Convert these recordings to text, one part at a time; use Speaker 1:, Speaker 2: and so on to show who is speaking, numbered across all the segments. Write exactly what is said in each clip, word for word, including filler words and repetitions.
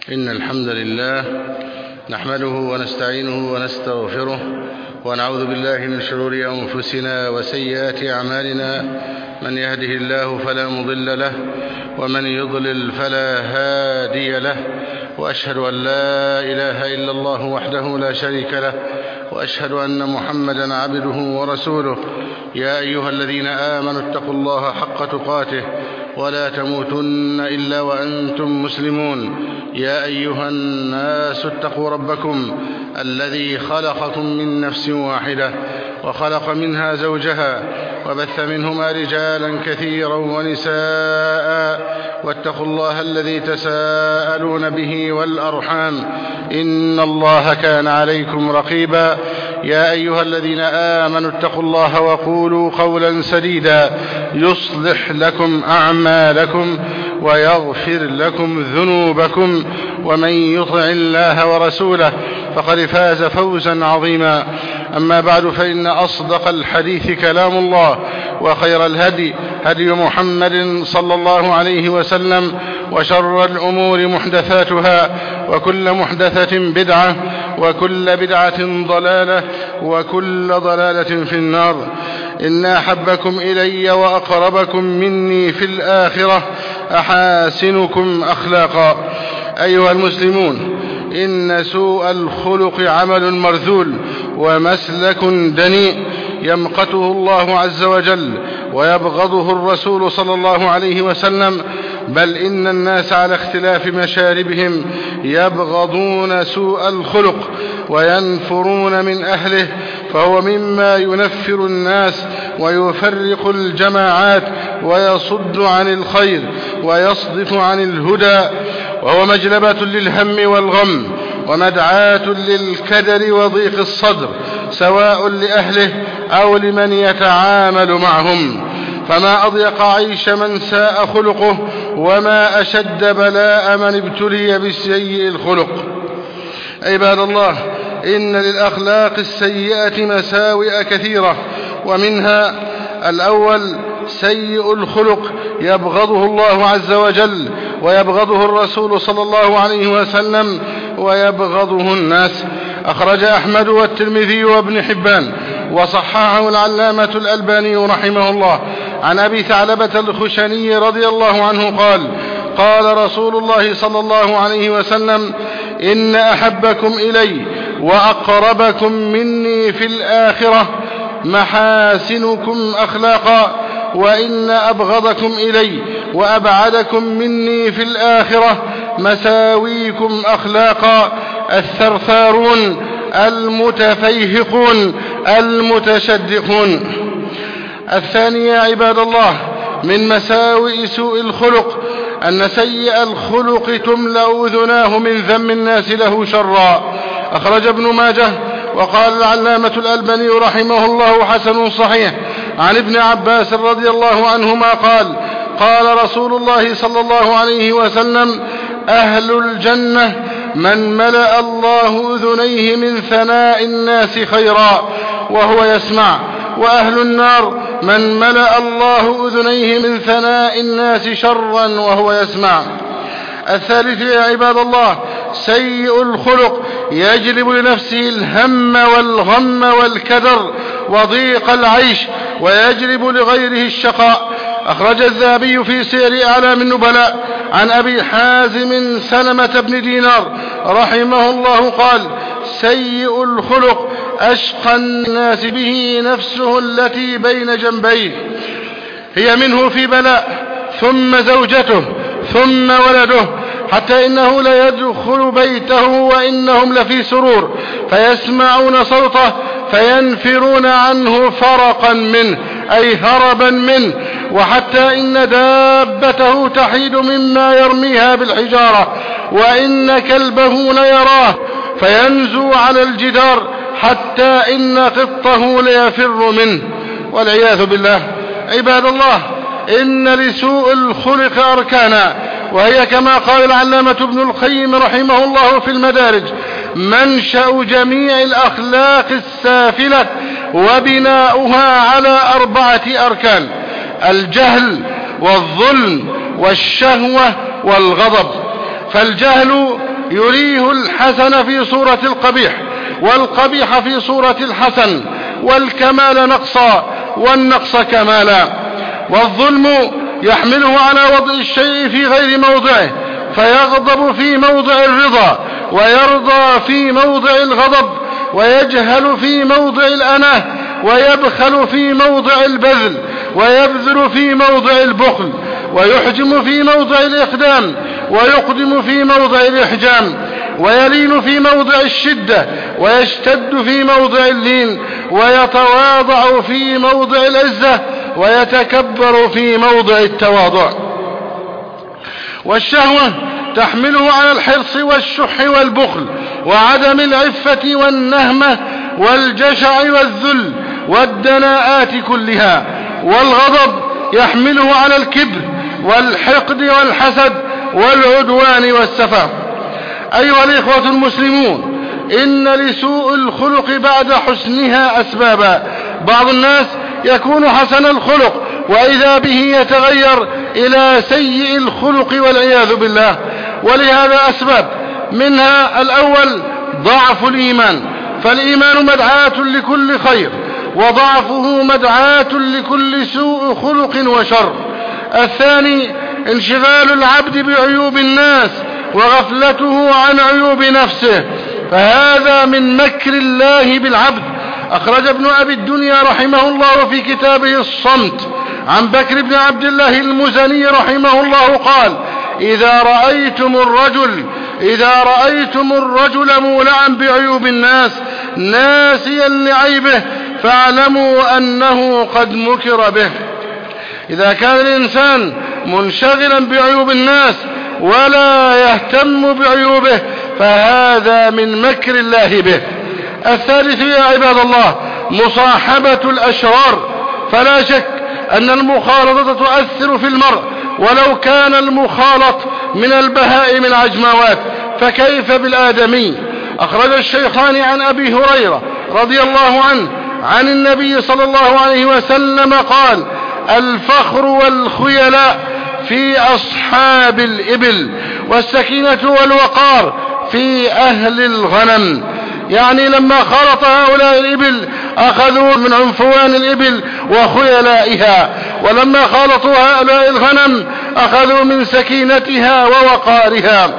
Speaker 1: إن الحمد لله نحمده ونستعينه ونستغفره ونعوذ بالله من شرور أنفسنا وسيئات أعمالنا. من يهده الله فلا مضل له ومن يضلل فلا هادي له، وأشهد أن لا إله إلا الله وحده لا شريك له، وأشهد أن محمدا عبده ورسوله. يا أيها الذين آمنوا اتقوا الله حق تقاته ولا تموتن إلا وأنتم مسلمون. يا أيها الناس اتقوا ربكم الذي خلقكم من نفس واحدة وخلق منها زوجها وبث منهما رجالا كثيرا ونساء، واتقوا الله الذي تساءلون به والأرحام إن الله كان عليكم رقيبا. يا أيها الذين آمنوا اتقوا الله وقولوا قولا سديدا يصلح لكم أعمالكم ويغفر لكم ذنوبكم، ومن يطع الله ورسوله فقد فاز فوزا عظيما. أما بعد، فإن أصدق الحديث كلام الله، وخير الهدي هدي محمد صلى الله عليه وسلم، وشر الأمور محدثاتها، وكل محدثة بدعة، وكل بدعة ضلالة، وكل ضلالة في النار. إن أحبكم إلي وأقربكم مني في الآخرة أحاسنكم أخلاقا. أيها المسلمون، إن سوء الخلق عمل مرذول ومسلك دنيء يمقته الله عز وجل ويبغضه الرسول صلى الله عليه وسلم، بل إن الناس على اختلاف مشاربهم يبغضون سوء الخلق وينفرون من أهله، فهو مما ينفر الناس ويفرق الجماعات ويصد عن الخير ويصدف عن الهدى، وهو مجلبة للهم والغم ومدعاة للكدر وضيق الصدر، سواء لأهله أو لمن يتعامل معهم. فما أضيق عيش من ساء خلقه، وما أشد بلاء من ابتلي بسيء الخلق. عباد الله، إن للأخلاق السيئة مساوئ كثيرة، ومنها الأول سيء الخلق يبغضه الله عز وجل ويبغضه الرسول صلى الله عليه وسلم ويبغضه الناس. أخرج أحمد والترمذي وابن حبان وصححه العلامة الألباني رحمه الله عن أبي ثعلبة الخشني رضي الله عنه قال: قال رسول الله صلى الله عليه وسلم: إن أحبكم إلي وأقربكم مني في الآخرة محاسنكم أخلاقا، وإن أبغضكم إلي وأبعدكم مني في الآخرة مساويكم أخلاقا، الثرثارون المتفيهقون المتشدقون. الثانية عباد الله من مساوئ سوء الخلق أن سيء الخلق تملأ أذناه من ذم الناس له شرا. أخرج ابن ماجه وقال العلامة الألباني رحمه الله حسن صحيح عن ابن عباس رضي الله عنهما قال: قال رسول الله صلى الله عليه وسلم: أهل الجنة من ملأ الله أذنيه من ثناء الناس خيرا وهو يسمع، وأهل النار من ملأ الله أذنيه من ثناء الناس شرا وهو يسمع. الثالث يا عباد الله سيء الخلق يجلب لنفسه الهم والغم والكدر وضيق العيش، ويجلب لغيره الشقاء. أخرج الذهبي في سير أعلام النبلاء عن أبي حازم سلمة بن دينار رحمه الله قال: سيء الخلق أشقى الناس به نفسه التي بين جنبيه، هي منه في بلاء، ثم زوجته، ثم ولده، حتى إنه ليدخل بيته وإنهم لفي سرور، فيسمعون صوته فينفرون عنه فرقا منه، أي هربا منه، وحتى إن دابته تحيد مما يرميها بالحجارة، وإن كلبه ليراه فينزو على الجدار، حتى إن قطه ليفر منه، والعياذ بالله. عباد الله، إن لسوء الخلق أركانا، وهي كما قال العلامة ابن القيم رحمه الله في المدارج: منشأ جميع الأخلاق السافلة وبناؤها على أربعة أركان: الجهل والظلم والشهوة والغضب. فالجهل يريه الحسن في صورة القبيح، والقبيح في صورة الحسن، والكمال نقصا والنقص كمالا. والظلم يحمله على وضع الشيء في غير موضعه، فيغضب في موضع الرضا، ويرضى في موضع الغضب، ويجهل في موضع الأناه، ويبخل في موضع البذل، ويبذل في موضع البخل، ويحجم في موضع الإقدام، ويقدم في موضع الإحجام، ويلين في موضع الشدة، ويشتد في موضع اللين، ويتواضع في موضع العزة، ويتكبر في موضع التواضع. والشهوة تحمله على الحرص والشح والبخل، وعدم العفة والنهمة والجشع والذل والدناءات كلها. والغضب يحمله على الكبر والحقد والحسد والعدوان والسفه. أيها الإخوة المسلمون، إن لسوء الخلق بعد حسنها أسبابا. بعض الناس يكون حسن الخلق وإذا به يتغير إلى سيء الخلق والعياذ بالله، ولهذا أسباب. منها الأول ضعف الإيمان، فالإيمان مدعاة لكل خير، وضعفه مدعاة لكل سوء خلق وشر. الثاني انشغال العبد بعيوب الناس وغفلته عن عيوب نفسه، فهذا من مكر الله بالعبد. أخرج ابن أبي الدنيا رحمه الله في كتابه الصمت عن بكر بن عبد الله المزني رحمه الله قال: إذا رأيتم الرجل إذا رأيتم الرجل مولعا بعيوب الناس ناسيا لعيبه فاعلموا أنه قد مكر به. إذا كان الإنسان منشغلا بعيوب الناس ولا يهتم بعيوبه فهذا من مكر الله به. الثالث يا عباد الله مصاحبة الأشرار، فلا شك أن المخالطة تؤثر في المرء، ولو كان المخالط من البهائم العجماوات فكيف بالآدمي. أخرج الشيخان عن أبي هريرة رضي الله عنه عن النبي صلى الله عليه وسلم قال: الفخر والخيلاء في أصحاب الإبل، والسكينة والوقار في أهل الغنم. يعني لما خلط هؤلاء الإبل أخذوا من عنفوان الإبل وخيلائها، ولما خلطوا هؤلاء الغنم أخذوا من سكينتها ووقارها.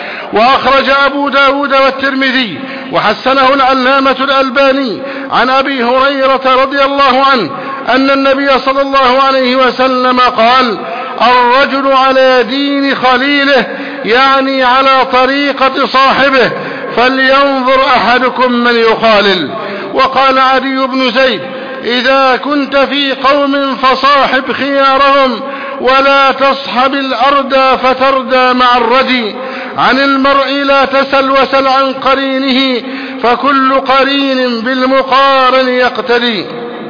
Speaker 1: وأخرج أبو داود والترمذي وحسنه العلامة الألباني عن أبي هريرة رضي الله عنه أن النبي صلى الله عليه وسلم قال: الرجل على دين خليله، يعني على طريقة صاحبه، فلينظر أحدكم من يخالل. وقال عدي بن زيد: إذا كنت في قوم فصاحب خيارهم، ولا تصحب الأردى فتردى مع الردي. عن المرء لا تسل وسل عن قرينه، فكل قرين بالمقارن يقتدي.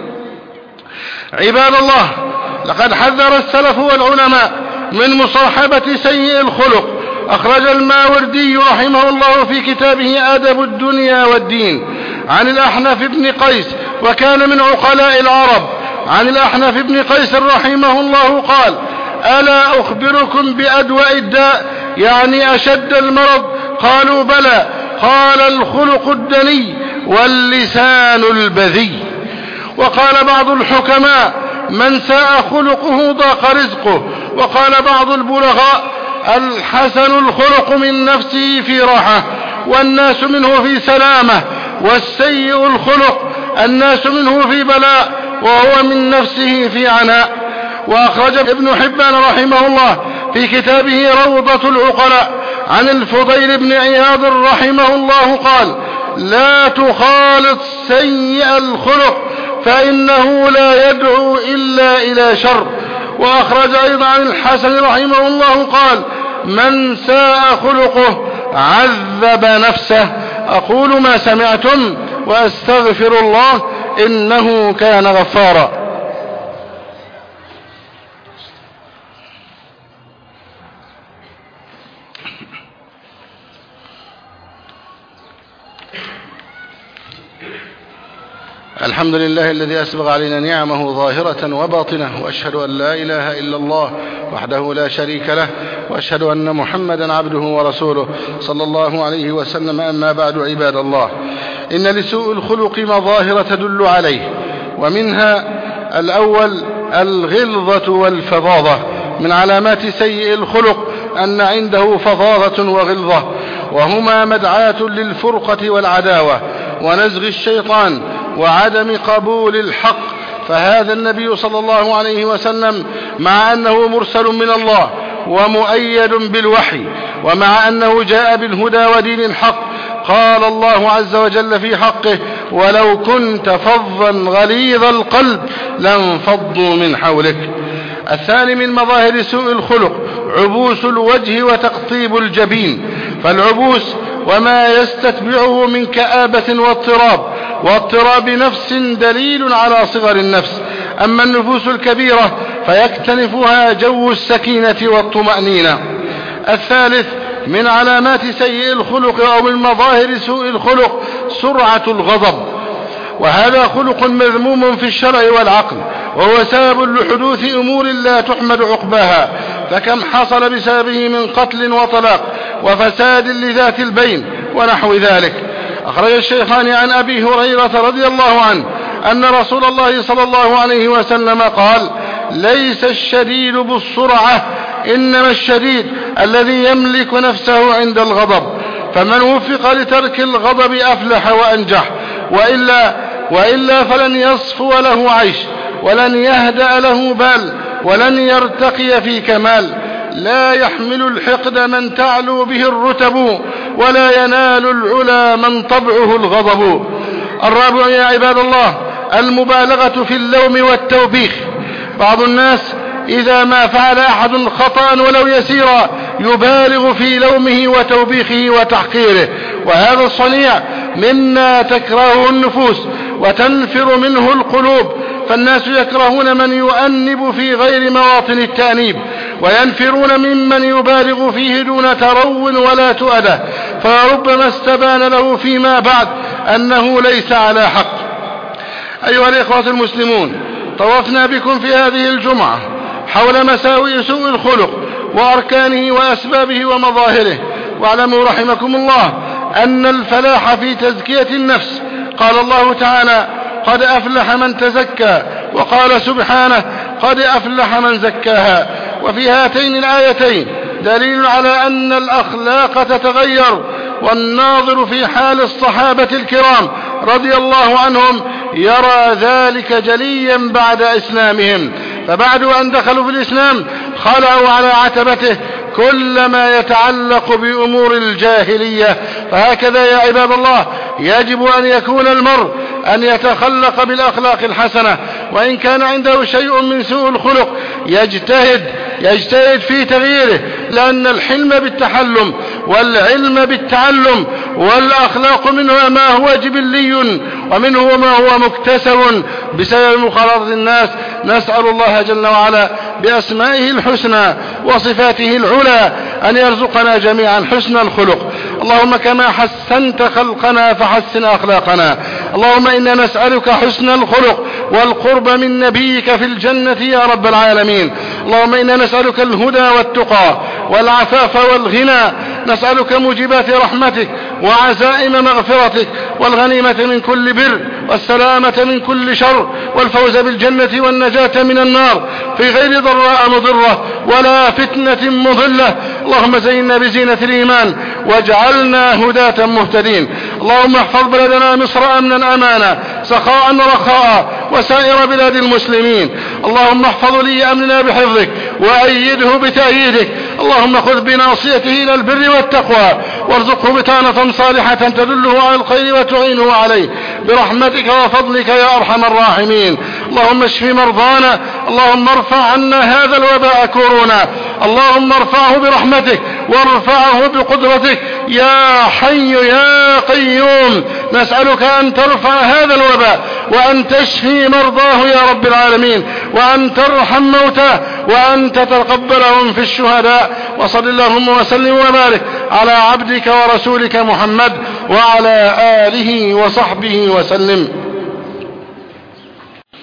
Speaker 1: عباد الله، لقد حذر السلف والعلماء من مصاحبة سيء الخلق. أخرج الماوردي رحمه الله في كتابه أدب الدنيا والدين عن الأحنف بن قيس، وكان من عقلاء العرب، عن الأحنف بن قيس رحمه الله قال: ألا أخبركم بأدواء الداء، يعني أشد المرض؟ قالوا: بلى. قال: الخلق الدني واللسان البذي. وقال بعض الحكماء: من ساء خلقه ضاق رزقه. وقال بعض البلغاء: الحسن الخلق من نفسه في راحة والناس منه في سلامة، والسيء الخلق الناس منه في بلاء وهو من نفسه في عناء. وأخرج ابن حبان رحمه الله في كتابه روضة العقلاء عن الفضيل بن عياض رحمه الله قال: لا تخالط سيء الخلق فإنه لا يدعو إلا إلى شر. وأخرج أيضا عن الحسن رحمه الله قال: من ساء خلقه عذب نفسه. أقول ما سمعتم وأستغفر الله إنه كان غفارا. الحمد لله الذي أسبغ علينا نعمه ظاهرة وباطنة، وأشهد أن لا إله إلا الله وحده لا شريك له، وأشهد أن محمدا عبده ورسوله صلى الله عليه وسلم. أما بعد، عباد الله، إن لسوء الخلق مظاهر تدل عليه، ومنها الأول الغلظة والفظاظة. من علامات سيء الخلق أن عنده فظاظة وغلظة، وهما مدعاة للفرقة والعداوة ونزغ الشيطان وعدم قبول الحق. فهذا النبي صلى الله عليه وسلم مع أنه مرسل من الله ومؤيد بالوحي، ومع أنه جاء بالهدى ودين الحق، قال الله عز وجل في حقه: ولو كنت فظا غليظ القلب لانفضوا من حولك. الثاني من مظاهر سوء الخلق عبوس الوجه وتقطيب الجبين. فالعبوس وما يستتبعه من كآبة واضطراب واضطراب نفس دليل على صغر النفس. أما النفوس الكبيرة فيكتنفها جو السكينة والطمأنينة. الثالث من علامات سيء الخلق أو من مظاهر سوء الخلق سرعة الغضب، وهذا خلق مذموم في الشرع والعقل، وهو سبب لحدوث أمور لا تحمد عقباها، فكم حصل بسببه من قتل وطلاق وفساد لذات البين ونحو ذلك. أخرج الشيخان عن أبي هريرة رضي الله عنه أن رسول الله صلى الله عليه وسلم قال: ليس الشديد بالسرعة، إنما الشديد الذي يملك نفسه عند الغضب. فمن وفق لترك الغضب أفلح وأنجح، وإلا, وإلا فلن يصفو له عيش، ولن يهدأ له بال، ولن يرتقي في كمال. لا يحمل الحقد من تعلو به الرتب، ولا ينال العلا من طبعه الغضب. الرابع يا عباد الله المبالغة في اللوم والتوبيخ. بعض الناس إذا ما فعل أحد خطأ ولو يسيرا يبالغ في لومه وتوبيخه وتحقيره، وهذا الصنيع مما تكرهه النفوس وتنفر منه القلوب. فالناس يكرهون من يؤنب في غير مواطن التأنيب، وينفرون ممن يبالغ فيه دون ترو ولا تؤدة، فربما استبان له فيما بعد أنه ليس على حق. أيها الإخوة المسلمون، طوفنا بكم في هذه الجمعة حول مساوئ سوء الخلق وأركانه وأسبابه ومظاهره. واعلموا رحمكم الله أن الفلاح في تزكية النفس. قال الله تعالى: قد أفلح من تزكى، وقال سبحانه: قد أفلح من زكاها. وفي هاتين الآيتين دليل على أن الأخلاق تتغير، والناظر في حال الصحابة الكرام رضي الله عنهم يرى ذلك جليا بعد إسلامهم. فبعد أن دخلوا في الإسلام خلعوا على عتبته كل ما يتعلق بأمور الجاهلية. فهكذا يا عباد الله يجب أن يكون المرء أن يتخلق بالأخلاق الحسنة، وإن كان عنده شيء من سوء الخلق يجتهد يجتهد في تغييره، لأن الحلم بالتحلم والعلم بالتعلم، والأخلاق منه ما هو جبلي ومنه ما هو مكتسب بسبب مخالطة الناس. نسأل الله جل وعلا بأسمائه الحسنى وصفاته العلى أن يرزقنا جميعا حسن الخلق. اللهم كما حسنت خلقنا فحسن أخلاقنا. اللهم إنا نسألك حسن الخلق والقرب من نبيك في الجنة يا رب العالمين. اللهم إنا نسألك الهدى والتقى والعفاف والغنى. نسألك موجبات رحمتك وعزائم مغفرتك والغنيمة من كل بر والسلامة من كل شر والفوز بالجنة والنجاة من النار في غير ضراء مضرة ولا فتنة مضلة. اللهم زينا بزينة الإيمان واجعلنا هداة مهتدين. اللهم احفظ بلدنا مصر أمنا أمانا سخاء رخاء وسائر بلاد المسلمين. اللهم احفظ لي أمننا بحفظك وأيده بتأييدك. اللهم خذ بناصيته إلى البر والتقوى وارزقه بطانة صالحة تدله على الخير وتعينه عليه برحمتك وفضلك يا أرحم الراحمين. اللهم اشف مرضانا. اللهم ارفع عنا هذا الوباء كورونا. اللهم ارفعه برحمتك وارفعه بقدرتك يا حي يا قيوم. نسألك أن ترفع هذا الوباء وأن تشفي مرضاه يا رب العالمين، وأن ترحم موتاه، وأن تتقبلهم في الشهداء. وصل اللهم وسلم وبارك على عبدك ورسولك محمد وعلى آله وصحبه وسلم.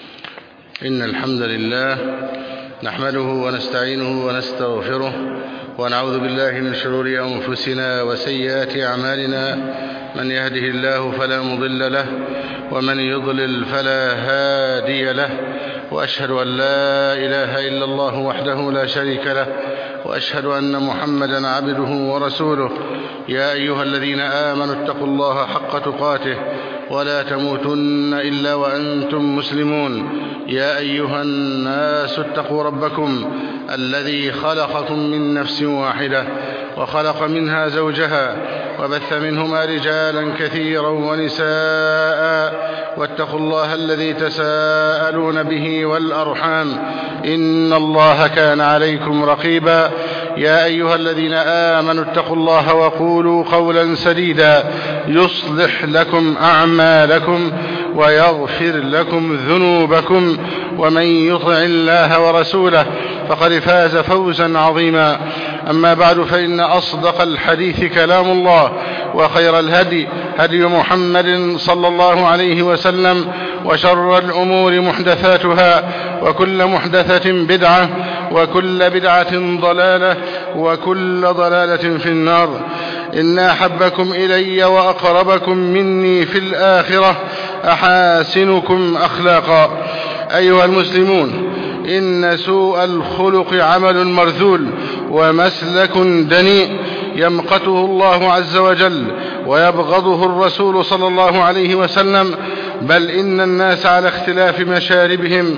Speaker 1: إن الحمد لله نحمده ونستعينه ونستغفره ونعوذ بالله من شرور أنفسنا وسيئات أعمالنا، من يهده الله فلا مضل له ومن يضلل فلا هادي له، وأشهد أن لا إله إلا الله وحده لا شريك له، وأشهد أن محمدا عبده ورسوله. يا أيها الذين آمنوا اتقوا الله حق تقاته ولا تموتن إلا وأنتم مسلمون. يا أيها الناس اتقوا ربكم الذي خلقكم من نفس واحدة وخلق منها زوجها وبث منهما رجالا كثيرا ونساء، واتقوا الله الذي تساءلون به والأرحام إن الله كان عليكم رقيبا. يا أيها الذين آمنوا اتقوا الله وقولوا قولا سديدا يصلح لكم أعمالكم ويغفر لكم ذنوبكم، ومن يطع الله ورسوله فقد فاز فوزا عظيما. أما بعد، فإن أصدق الحديث كلام الله، وخير الهدي هدي محمد صلى الله عليه وسلم، وشر الأمور محدثاتها، وكل محدثة بدعة، وكل بدعة ضلالة، وكل ضلالة في النار. إن أحبكم إلي وأقربكم مني في الآخرة أحاسنكم أخلاقا. أيها المسلمون، إن سوء الخلق عمل مرذول ومسلك دنيء يمقته الله عز وجل ويبغضه الرسول صلى الله عليه وسلم، بل إن الناس على اختلاف مشاربهم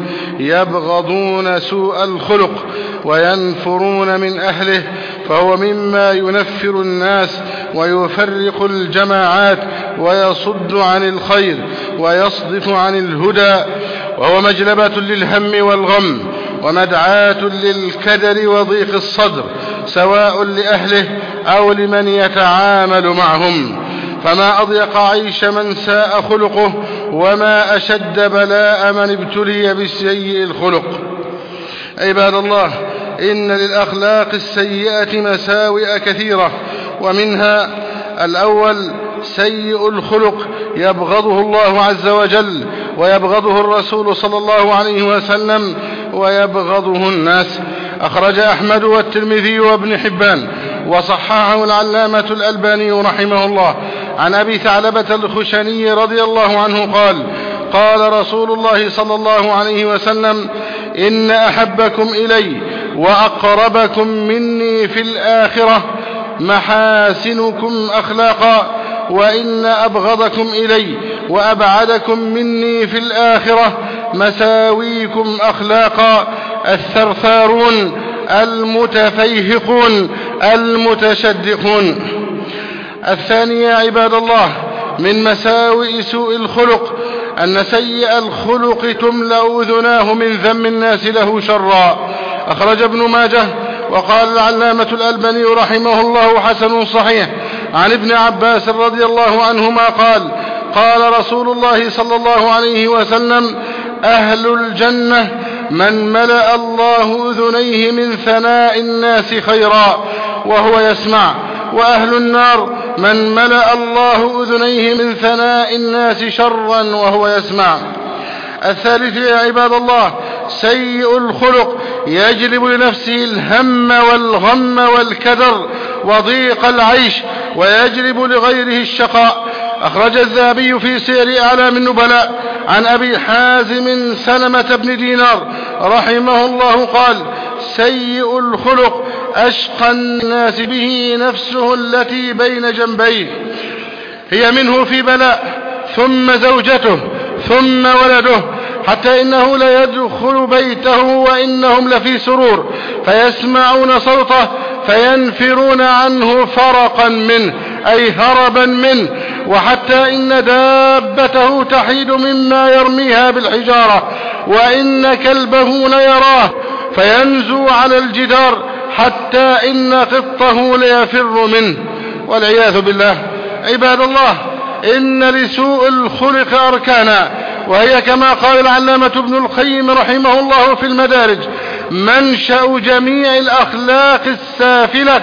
Speaker 1: يبغضون سوء الخلق وينفرون من أهله، فهو مما ينفر الناس ويفرق الجماعات ويصد عن الخير ويصدف عن الهدى، وهو مجلبة للهم والغم ومدعاة للكدر وضيق الصدر، سواء لأهله أو لمن يتعامل معهم. فما أضيق عيش من ساء خلقه، وما أشد بلاء من ابتلي بسيء الخلق. عباد الله، إن للأخلاق السيئة مساوئ كثيرة، ومنها: الأول سيء الخلق يبغضه الله عز وجل ويبغضه الرسول صلى الله عليه وسلم ويبغضه الناس. أخرج أحمد والترمذي وابن حبان وصححه العلامة الألباني رحمه الله عن أبي ثعلبة الخشني رضي الله عنه قال: قال رسول الله صلى الله عليه وسلم: إن أحبكم إلي وأقربكم مني في الآخرة محاسنكم أخلاقا، وإن أبغضكم إلي وأبعدكم مني في الآخرة مساويكم أخلاقا، الثرثارون المتفيهقون المتشدقون. الثانية عباد الله من مساوئ سوء الخلق أن سيء الخلق تملأ أذناه من ذم الناس له شرا. أخرج ابن ماجه وقال العلامة الألباني رحمه الله: حسن صحيح، عن ابن عباس رضي الله عنهما قال: قال رسول الله صلى الله عليه وسلم: أهل الجنة من ملأ الله أذنيه من ثناء الناس خيرا وهو يسمع، وأهل النار من ملأ الله أذنيه من ثناء الناس شرا وهو يسمع. الثالث يا عباد الله سيء الخلق يجلب لنفسه الهم والغم والكدر وضيق العيش، ويجلب لغيره الشقاء. أخرج الذهبي في سير أعلام النبلاء عن أبي حازم سلمة بن دينار رحمه الله قال: سيء الخلق أشقى الناس به نفسه التي بين جنبيه، هي منه في بلاء، ثم زوجته، ثم ولده، حتى إنه ليدخل بيته وإنهم لفي سرور، فيسمعون صوته فينفرون عنه فرقا منه، أي هربا منه، وحتى إن دابته تحيد مما يرميها بالحجارة، وإن كلبه ليراه فينزو على الجدار، حتى إن قطه ليفر منه، والعياذ بالله. عباد الله، إن لسوء الخلق أركانا، وهي كما قال العلامة ابن القيم رحمه الله في المدارج: منشأ جميع الأخلاق السافلة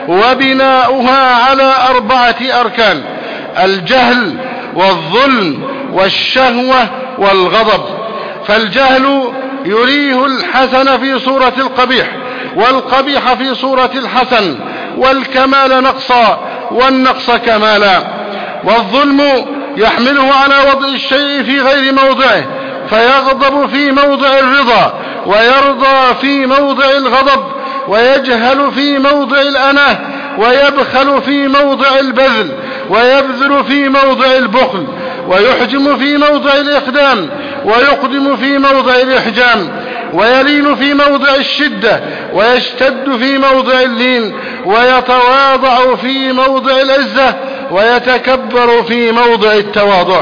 Speaker 1: وبناؤها على أربعة أركان: الجهل والظلم والشهوة والغضب. فالجهل يريه الحسن في صورة القبيح، والقبيح في صورة الحسن، والكمال نقصا والنقص كمالا. والظلم يحمله على وضع الشيء في غير موضعه، فيغضب في موضع الرضا، ويرضى في موضع الغضب، ويجهل في موضع الأناه، ويبخل في موضع البذل، ويبذل في موضع البخل، ويحجم في موضع الإقدام، ويقدم في موضع الإحجام، ويلين في موضع الشدة، ويشتد في موضع اللين، ويتواضع في موضع العزة، ويتكبر في موضع التواضع.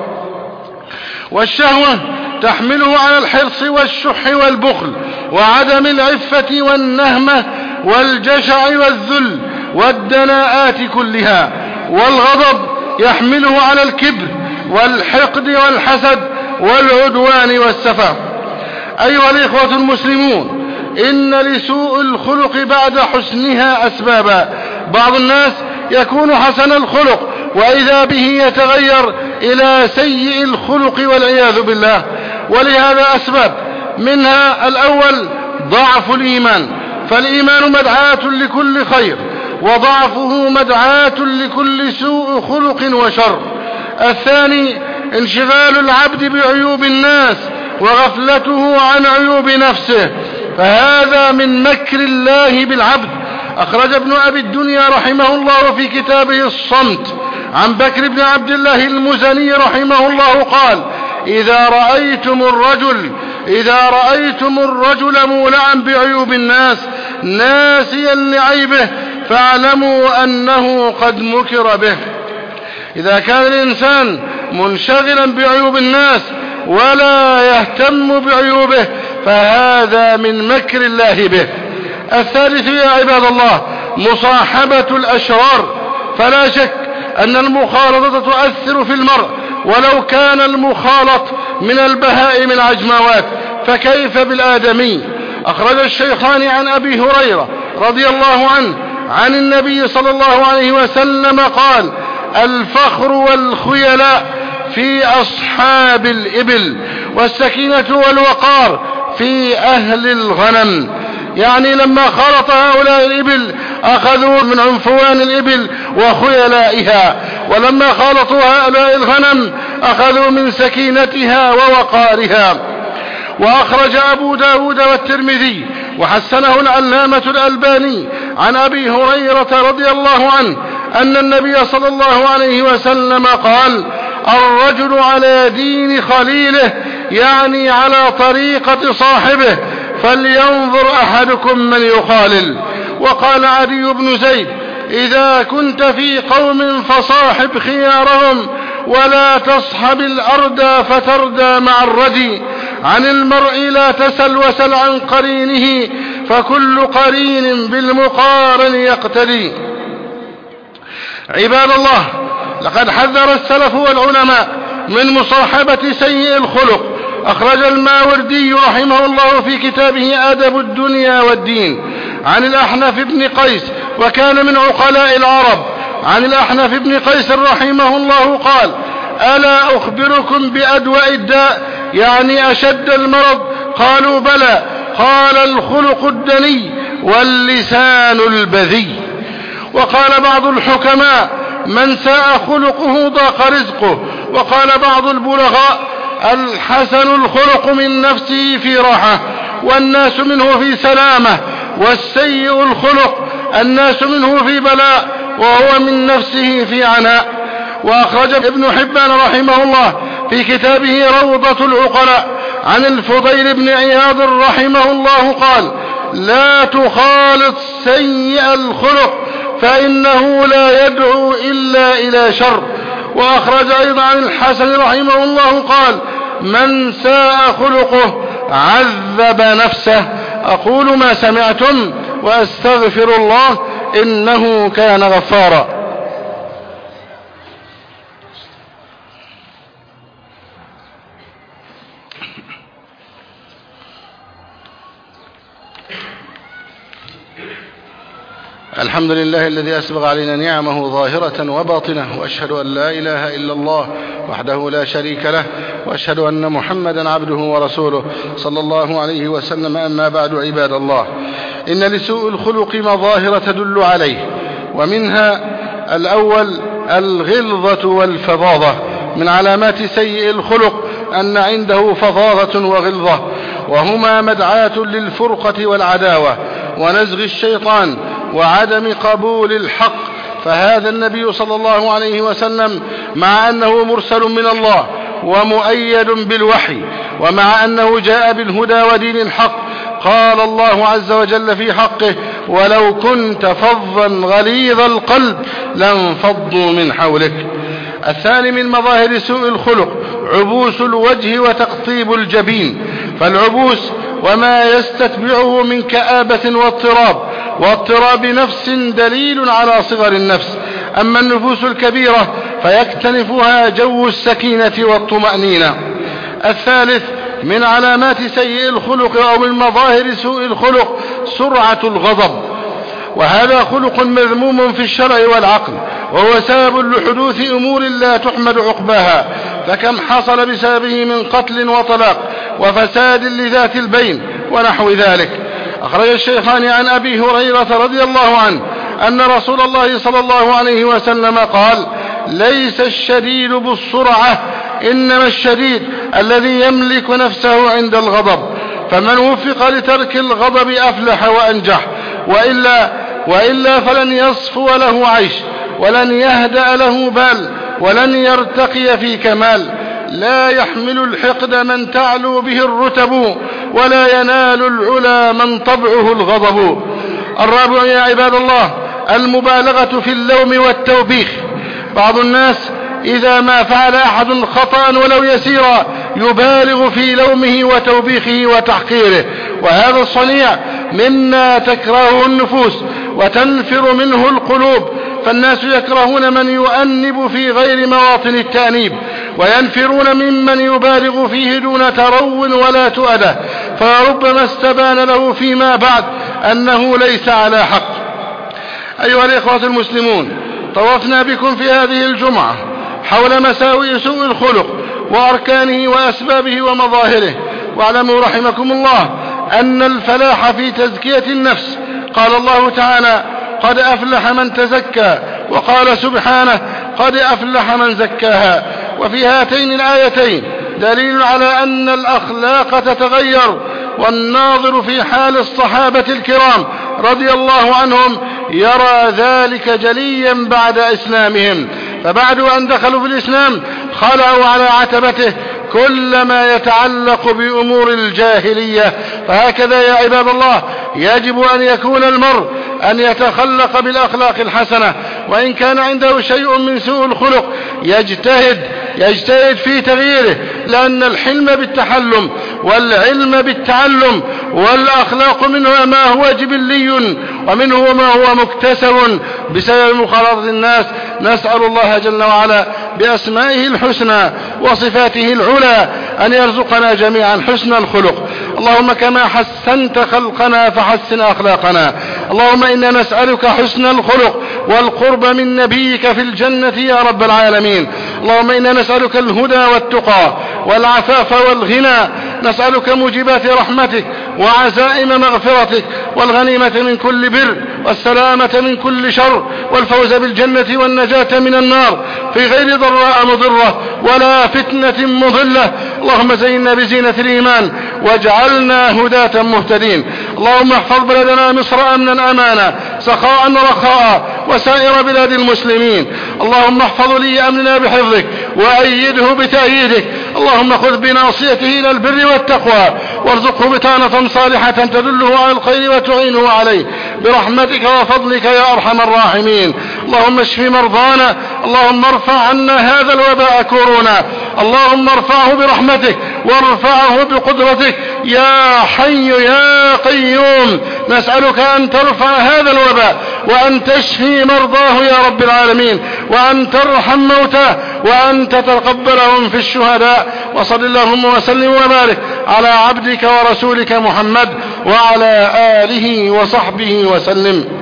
Speaker 1: والشهوة تحمله على الحرص والشح والبخل، وعدم العفة والنهمة والجشع والذل والدناءات كلها. والغضب يحمله على الكبر والحقد والحسد والعدوان والسفه. أيها الإخوة المسلمون، إن لسوء الخلق بعد حسنها أسبابا. بعض الناس يكون حسن الخلق وإذا به يتغير إلى سيء الخلق والعياذ بالله، ولهذا أسباب. منها الأول ضعف الإيمان، فالإيمان مدعاة لكل خير، وضعفه مدعاة لكل سوء خلق وشر. الثاني انشغال العبد بعيوب الناس وغفلته عن عيوب نفسه، فهذا من مكر الله بالعبد. أخرج ابن أبي الدنيا رحمه الله في كتابه الصمت عن بكر بن عبد الله المزني رحمه الله قال: إذا رأيتم الرجل إذا رأيتم الرجل مولعا بعيوب الناس ناسيا لعيبه فاعلموا أنه قد مكر به. إذا كان الإنسان منشغلا بعيوب الناس ولا يهتم بعيوبه فهذا من مكر الله به. الثالث يا عباد الله مصاحبة الأشرار، فلا شك أن المخالطة تؤثر في المرء، ولو كان المخالط من البهائم العجموات فكيف بالآدمي. أخرج الشيخان عن أبي هريرة رضي الله عنه عن النبي صلى الله عليه وسلم قال: الفخر والخيلاء في أصحاب الإبل، والسكينة والوقار في أهل الغنم. يعني لما خلط هؤلاء الإبل أخذوا من عنفوان الإبل وخيلائها، ولما خلطوا هؤلاء الغنم أخذوا من سكينتها ووقارها. وأخرج أبو داود والترمذي وحسنه العلامة الألباني عن أبي هريرة رضي الله عنه أن النبي صلى الله عليه وسلم قال: الرجل على دين خليله، يعني على طريقة صاحبه، فلينظر أحدكم من يخالل. وقال عدي بن زيد: إذا كنت في قوم فصاحب خيارهم، ولا تصحب الأردى فتردى مع الردي. عن المرء لا تسل وسل عن قرينه، فكل قرين بالمقارن يقتدي. عباد الله، لقد حذر السلف والعلماء من مصاحبة سيء الخلق. أخرج الماوردي رحمه الله في كتابه أدب الدنيا والدين عن الأحنف بن قيس، وكان من عقلاء العرب، عن الأحنف بن قيس رحمه الله قال: ألا أخبركم بأدواء الداء، يعني أشد المرض؟ قالوا: بلى. قال: الخلق الدني واللسان البذي. وقال بعض الحكماء: من ساء خلقه ضاق رزقه. وقال بعض البلغاء: الحسن الخلق من نفسه في راحة، والناس منه في سلامة، والسيء الخلق الناس منه في بلاء، وهو من نفسه في عناء. وأخرج ابن حبان رحمه الله في كتابه روضة العقلاء عن الفضيل بن عياض رحمه الله قال: لا تخالط سيء الخلق، فإنه لا يدعو إلا إلى شر. وأخرج أيضا عن الحسن رحمه الله قال: من ساء خلقه عذب نفسه. أقول ما سمعتم وأستغفر الله، إنه كان غفارا. الحمد لله الذي أسبغ علينا نعمه ظاهرة وباطنة، وأشهد أن لا إله إلا الله وحده لا شريك له، وأشهد أن محمدا عبده ورسوله صلى الله عليه وسلم. أما بعد، عباد الله، إن لسوء الخلق مظاهر تدل عليه، ومنها الأول الغلظة والفظاظة. من علامات سيء الخلق أن عنده فظاظة وغلظة، وهما مدعاة للفرقة والعداوة ونزغ الشيطان وعدم قبول الحق. فهذا النبي صلى الله عليه وسلم مع أنه مرسل من الله ومؤيد بالوحي، ومع أنه جاء بالهدى ودين الحق، قال الله عز وجل في حقه: ولو كنت فظا غليظ القلب لانفضوا من حولك. الثاني من مظاهر سوء الخلق عبوس الوجه وتقطيب الجبين. فالعبوس وما يستتبعه من كآبة واضطراب واضطراب نفس دليل على صغر النفس. أما النفوس الكبيرة فيكتنفها جو السكينة والطمأنينة. الثالث من علامات سيء الخلق أو من مظاهر سوء الخلق سرعة الغضب، وهذا خلق مذموم في الشرع والعقل، وهو سبب لحدوث أمور لا تحمد عقباها، فكم حصل بسببه من قتل وطلاق وفساد لذات البين ونحو ذلك. أخرج الشيخان عن أبي هريرة رضي الله عنه أن رسول الله صلى الله عليه وسلم قال: ليس الشديد بالسرعة، إنما الشديد الذي يملك نفسه عند الغضب. فمن وفق لترك الغضب أفلح وأنجح، وإلا, وإلا فلن يصفو له عيش، ولن يهدأ له بال، ولن يرتقي في كمال. لا يحمل الحقد من تعلو به الرتب، ولا ينال العلا من طبعه الغضب. الرابع يا عباد الله المبالغة في اللوم والتوبيخ. بعض الناس إذا ما فعل أحد خطأ ولو يسيرا يبالغ في لومه وتوبيخه وتحقيره، وهذا الصنيع مما تكرهه النفوس وتنفر منه القلوب. فالناس يكرهون من يؤنب في غير مواطن التأنيب، وينفرون ممن يبالغ فيه دون ترو ولا تؤدة، فربما استبان له فيما بعد أنه ليس على حق. أيها الإخوة المسلمون، طوفنا بكم في هذه الجمعة حول مساوئ سوء الخلق وأركانه وأسبابه ومظاهره. واعلموا رحمكم الله أن الفلاح في تزكية النفس. قال الله تعالى: قد أفلح من تزكى، وقال سبحانه: قد أفلح من زكاها. وفي هاتين الآيتين دليل على أن الأخلاق تتغير، والناظر في حال الصحابة الكرام رضي الله عنهم يرى ذلك جليا بعد إسلامهم. فبعد أن دخلوا في الإسلام خلعوا على عتبته كل ما يتعلق بأمور الجاهلية. فهكذا يا عباد الله يجب أن يكون المرء أن يتخلق بالأخلاق الحسنة، وإن كان عنده شيء من سوء الخلق يجتهد يجتهد في تغييره، لأن الحلم بالتحلم والعلم بالتعلم، والأخلاق منه ما هو جبلي ومنه ما هو مكتسب بسبب مخالطة الناس. نسأل الله جل وعلا بأسمائه الحسنى وصفاته العلى أن يرزقنا جميعا حسن الخلق. اللهم كما حسنت خلقنا فحسن أخلاقنا. اللهم إنا نسألك حسن الخلق والقرب من نبيك في الجنة يا رب العالمين. اللهم إنا نسألك الهدى والتقى والعفاف والغنى. نسألك موجبات رحمتك وعزائم مغفرتك والغنيمة من كل بر والسلامة من كل شر والفوز بالجنة والنجاة من النار في غير ضراء مضرة ولا فتنة مضلة. اللهم زينا بزينة الإيمان واجعلنا هداة مهتدين. اللهم احفظ بلدنا مصر أمنا أمانا سخاء رخاء وسائر بلاد المسلمين. اللهم احفظ لي أمننا بحفظك وأيده بتأييدك. اللهم خذ بناصيته إلى البر والتقوى وارزقه بطانة صالحة تدله على الخير وتعينه عليه برحمتك وفضلك يا أرحم الراحمين. اللهم اشف مرضانا. اللهم ارفع عنا هذا الوباء كورونا. اللهم ارفعه برحمتك وارفعه بقدرتك يا حي يا قيوم. نسألك أن ترفع هذا الوباء وأن تشفي مرضاه يا رب العالمين، وأن ترحم موتاه، وأن تتقبلهم في الشهداء. وصل اللهم وسلم وبارك على عبدك ورسولك محمد وعلى آله وصحبه وسلم.